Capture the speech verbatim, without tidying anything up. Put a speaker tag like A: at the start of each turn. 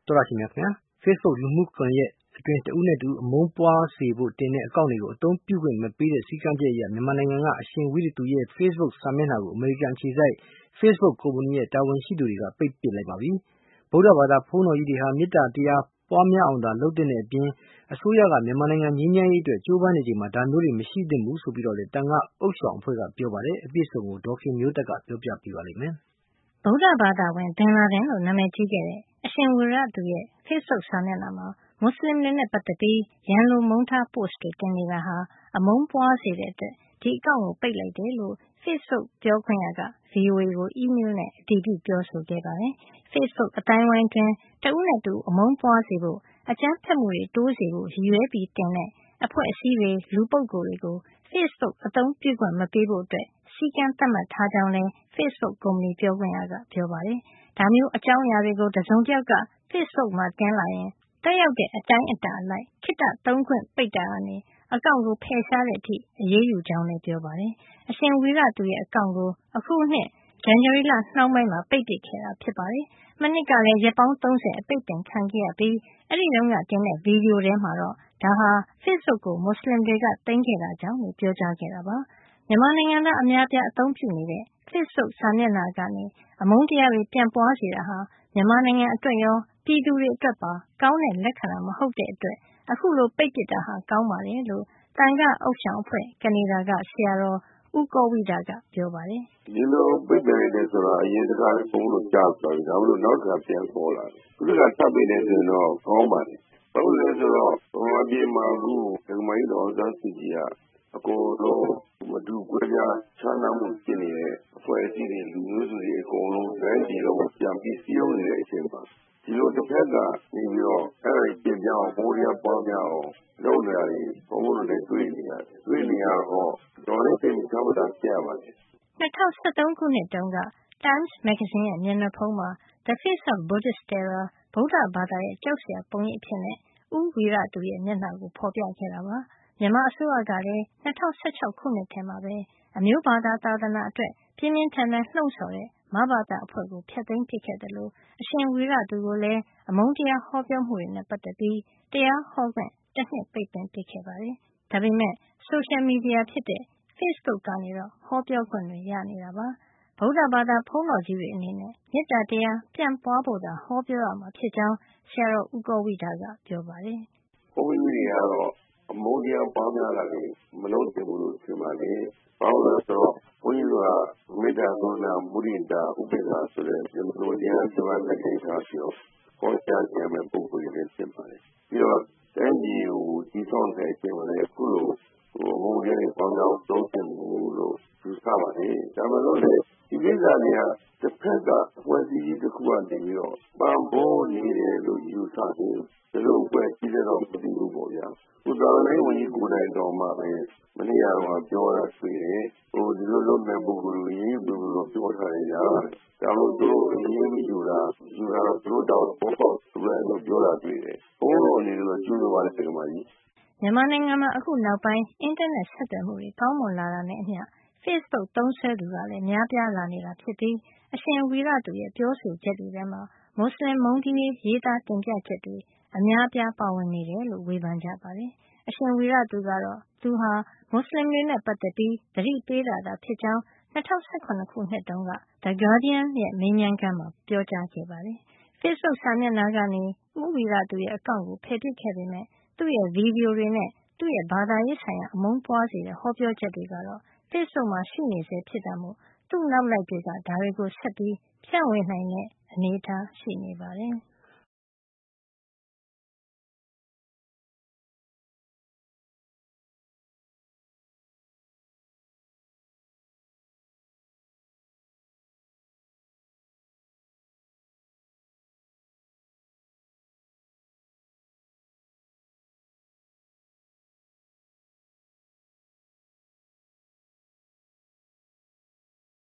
A: တော်ရရှိမြခင် Facebook လူမှုကွန်ရက်အတွင်းတဦးနဲ့တူအမုန်းပွားစေဖို့တင်တဲ့အကောင့်တွေကိုအသုံးပြုခွင့်မပေးတဲ့စည်းကမ်းချက်အရမြန်မာနိုင်ငံကအရှင်ဝိရသူရဲ့ Facebook စာမျက်နှာကိုအမေရိကန်အခြေစိုက် Facebook ကုမ္ပဏီရဲ့တာဝန်ရှိသူတွေကပိတ်ပစ်လိုက်ပါပြီ။ဗုဒ္ဓဘာသာဘုန်းတော်ကြီးတွေဟာမေတ္တာတရားပွားများအောင်သာလုပ်တဲ့အပြင်အစိုးရကမြန်မာနိုင်ငံငြိမ်းချမ်းရေးအတွက်ကြိုးပမ်းနေချိန်မှာဒါမျိုးတွေမရှိသင့်ဘူးဆိုပြီးတော့လည်းတန်ခါအုပ်ဆောင်အဖွဲ့ကပြောပါတယ်။အပြည့်စုံကိုဒေါ်ခင်မျိုးသက်ကပြောပြပေးပါလိမ့်မယ်
B: ။ဗုဒ္ဓဘာသာဝင်ဘင်လာဒင်လို့နာမည်ကြီးခဲ့တဲ့အရှင်ဝီရသူရဲ့ Facebook စာမျက်နှာမှာမွတ်စလင်တွေနဲ့ပတ်သက်ပြီးရန်လိုမုန်းထား post တွေတင်နေတာဟာအမုန်းပွားစေတဲ့အတွက်ဒီအကောင့်ကိုပိတ်လိုက်တယ်လို့ Facebook ပြောခွင့်ရက VOA ကိုအီးမေးလ်နဲ့အတည်ပြုပြောဆိုခဲ့ပါတယ်။ Facebook အသိုင်းဝိုင်းတွင်တဦးနဲ့တူအမုန်းပွားစေဖို့အကြမ်းဖက်မှုတွေတိုးစေဖို့ရည်ရွယ်ပြီးတင်တဲ့အဖွဲ့အစည်းတွေလူပုဂ္ဂိုလ်တွေကို Facebook အသုံးပြုခွင့်မပေးဖို့အတွက်စည်းကမ်းသတ်မှတ်ထားကြောင်းလည်း Facebook ကုမ္ပဏီပြောခွင့်ရကပြောပါတယ်။ဒါမျိုးအကြောင်းအရာတွေကိုတစုံတယောက်က Facebook မှာတင်လာရင်တက်ရောက်တဲ့အတိုင်းအတာအလိုက်ခေတ္တသုံးခွင့်ပိတ်တာကနေအကောင့်ကိုဖယ်ရှားတဲ့အထိအရေးယူကြောင်းလည်းပြောပါတယ်။အရှင်ဝီရသူရဲ့အကောင့်ကိုအခုနှစ်ဇန်နဝါရီလနှောင်းပိုင်းမှာပိတ်ပစ်ခဲ့တာဖြစ်ပါတယ်။မနှစ်ကလည်းရက်ပေါင်းသုံးဆယ်အပိတ်ပင်ခံခဲ့ရပြီးအဲဒီတုန်းကတင်တဲ့ဗီဒီယိုထဲမှာတော့ဒါဟာ Facebook ကိုမွတ်စလင်တွေကသိမ်းခဲ့တာကြောင့်လို့ပြောကြားခဲ့တာပါ။မြန်မာနိုင်ငံသားအများအပြားအသုံးပြုနေတဲ့ Facebook စာမျက်နှာကနေအမုန်းတရားတွေပြန့်ပွားစေတာဟာမြန်မာနိုင်ငံအတွက်ရောပြည်သူတွေအတွက်ပါကောင်းတဲ့လက္ခဏာမဟုတ်တဲ့အတွက်အခုလိုပိတ်ပစ်တာဟာကောင်းပါတယ်လို့သံဃာ့ဥဆောင်အဖွဲ့ကနေဒါကဆရာတော်ဦးကောဝိဒကပြောပါတယ်
C: ။ဒီလိုပိတ်ပင်တယ်ဆိုတာအရင်တခါဘုံလို့ကြားသွားပြီဒါမှမဟုတ်နောက်တစ်ခါပြန်ပေါ်လာတယ်။ဒီကထပ်ပိတ်နေဆိုတော့ကောင်းပါတယ်။ဘာလို့လဲဆိုတော့ဘာပြေမှာခုဓမ္မကြီးတော်သားစီကြီးကအကိုတော့မတူကြပြချမ်းသာမှုဖြစ်နေတဲ့အဖွဲ့အစည်းတွေလူမျိုးစုတွေအကုန်လုံးတိုင်းပြည်လုံးပြန်ပြီးစည်းရုံးနေတဲ့အချိန်မှာဒီလိုတစ်ဖက်ကနေပြီးတော့အဲ့ဒီပြင်ပြောင်းဘောရပေါ်များအောင်လုပ်နေရတယ်ဘုံဘုံနဲ့တွေ့နေရတယ်တွေ့နေရတော့တော်လေးသိချမ်းသာပြရပါတယ်
B: ၂၀၁၃ခုနှစ်တုန်းက Times မဂ္ဂဇင်းရဲ့မျက်နှာဖုံးမှာ The Face of Buddhist Terror ဗုဒ္ဓဘာသာရဲ့ကြောက်စရာပုံရိပ်အဖြစ်နဲ့ဦးဝီရသူရဲ့မျက်နှာကိုဖော်ပြခဲ့တာပါမြန်မာအစိုးရကလည်း၂၀၁၆ခုနှစ်ထဲမှာပဲအမျိုးဘာသာသာသနာအတွက်ပြင်းပြင်းထန်ထန်လှုံ့ဆော်တဲ့မဘသအဖွဲ့ကိုဖျက်သိမ်းပစ်ခဲ့တယ်လို့အရှင်ဝီရသူကိုလည်းအမုန်းတရားဟောပြောမှုတွေနဲ့ပတ်သက်ပြီးတရားဟောခွင့်တစ်နှစ်ပိတ်ပင်ပစ်ခဲ့ပါတယ်။ဒါပေမဲ့ဆိုရှယ်မီဒီယာဖြစ်တဲ့ Facebook ကနေတော့ဟောပြောခွင့်တွေရနေတာပါ။ဗုဒ္ဓဘာသာဘုန်းတော်ကြီးတွေအနေနဲ့မေတ္တာတရားပြန့်ပွားဖို့သာဟောပြောရမှာဖြစ်ကြောင်းဆရာတော်ဦးကောဝိဒကပြောပါတယ်
C: ။ဘုန်းကြီးတွေကတော့အမုန်းတရားပေါင်းများလာတယ်မလို့တင်ဘူးလို့ထင်ပါလေ။ဘာလို့လဲဆိုတော့ဘုန်းကြီးကမေတ္တာကရုဏာမုဒိတာဥပေက္ခဆိုတဲ့ဒီလိုတရားစကားနဲ့ထိထားပြီးတော့ဟောကြားခြင်းမဲ့ပုဂ္ဂိုလ်တွေဖြစ်ပါတယ်။ပြီးတော့တိုင်းပြည်ကိုကြီးဆောင်တဲ့အချိန်မှာလည်းအခုလိုဟိုဘုန်းကြီးတွေပေါင်းတော့သုံးသင်မှုလို့ယူဆပါတယ်။ဒါမှမဟုတ်လေဒီကိစ္စတွေကတစ်ဖက်ကအဖွဲ့အစည်းတစ်ခုကနေပြီးတော့ပံ့ပိုးနေတယ်လို့ယူဆတယ်။ဒီလိုပဲကြီးတဲ့တော့မသိဘူးပေါ့ဗျာ။ဥသာလေးဝင်ကြီးကိုယ်တိုင်တော်မှပဲမနေ့ကတော့ပြောတာတွေ့တယ်။ဟိုဒီလိုလုပ်မဲ့ပုဂ္ဂိုလ်ကြီးဘယ်လိုပြောထားရလဲ။ဒါလို့သူတို့အရင်မယူတာယူတာတော့သူတို့တော့ပေါ်ပေါက်သူလည်းပြောတာတွေ့တယ်။ဘုန်းတော်အနေနဲ့ကျူးလွန်ပါတယ်ဒီမှာကြီး
B: ။မြန်မာနိုင်ငံမှာအခုနောက်ပိုင်းအင်တာနက်ဆက်သွယ်မှုတွေကောင်းမွန်လာတာနဲ့အမျှ Facebook သုံးစွဲသူကလည်းများပြားလာနေတာဖြစ်ပြီးအရှင်ဝီရသူရဲ့ပြောဆိုချက်တွေထဲမှာမွတ်စလင်မုန်းတီးရေးသားတင်ပြချက်တွေအများအပြားပါဝင်နေတယ်လို့ဝေဖန်ကြပါတယ်။အရှင်ဝီရသူကတော့သူဟာမွတ်စလင်တွေနဲ့ပတ်သက်ပြီးသတိပေးတာသာဖြစ်ကြောင်း၂၀၁၇ခုနှစ်တုန်းက The Guardian ရဲ့မေးမြန်းခန်းမှာပြောကြားခဲ့ပါတယ်။ Facebook စာမျက်နှာကနေဦးဝီရသူရဲ့အကောင့်ကိုဖယ်ပစ်ခဲ့ပေမဲ့သူ့ရဲ့ဗီဒီယိုတွေနဲ့သူ့ရဲ့ဘာသာရေးဆိုင်ရာအမုန်းပွားစေတဲ့ဟောပြောချက်တွေကတော့ Facebook မှာရှိနေဆဲဖြစ်တာမို့သူ့နောက်လိုက်တွေကဒါတွေကိုဆက်ပြီးဖြန့်ဝေနိုင်တဲ့အနေအထားရှိနေပါတယ်။